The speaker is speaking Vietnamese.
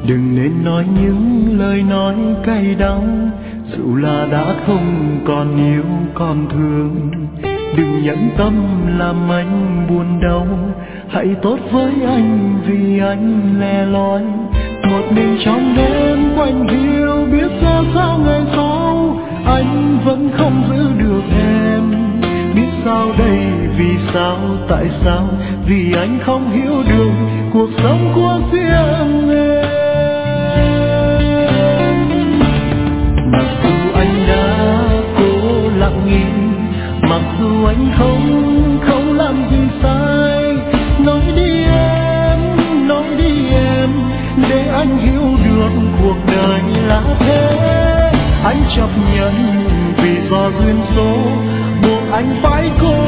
Đừng nên nói những lời nói cay đắng, dù là đã không còn yêu còn thương. Đừng nhẫn tâm làm anh buồn đau, hãy tốt với anh vì anh lẻ loi. Một mình trong đêm quạnh hiu, biết ra sao ngày sau anh vẫn không giữ được em. Biết sao đây, vì sao, tại sao? Vì anh không hiểu được cuộc sống của riêng em. Mặc dù anh đã cố lặng im, mặc dù anh không làm gì sai, nói đi em, nói đi em, để anh hiểu được cuộc đời là thế. Anh chấp nhận vì do duyên số buộc anh phải cố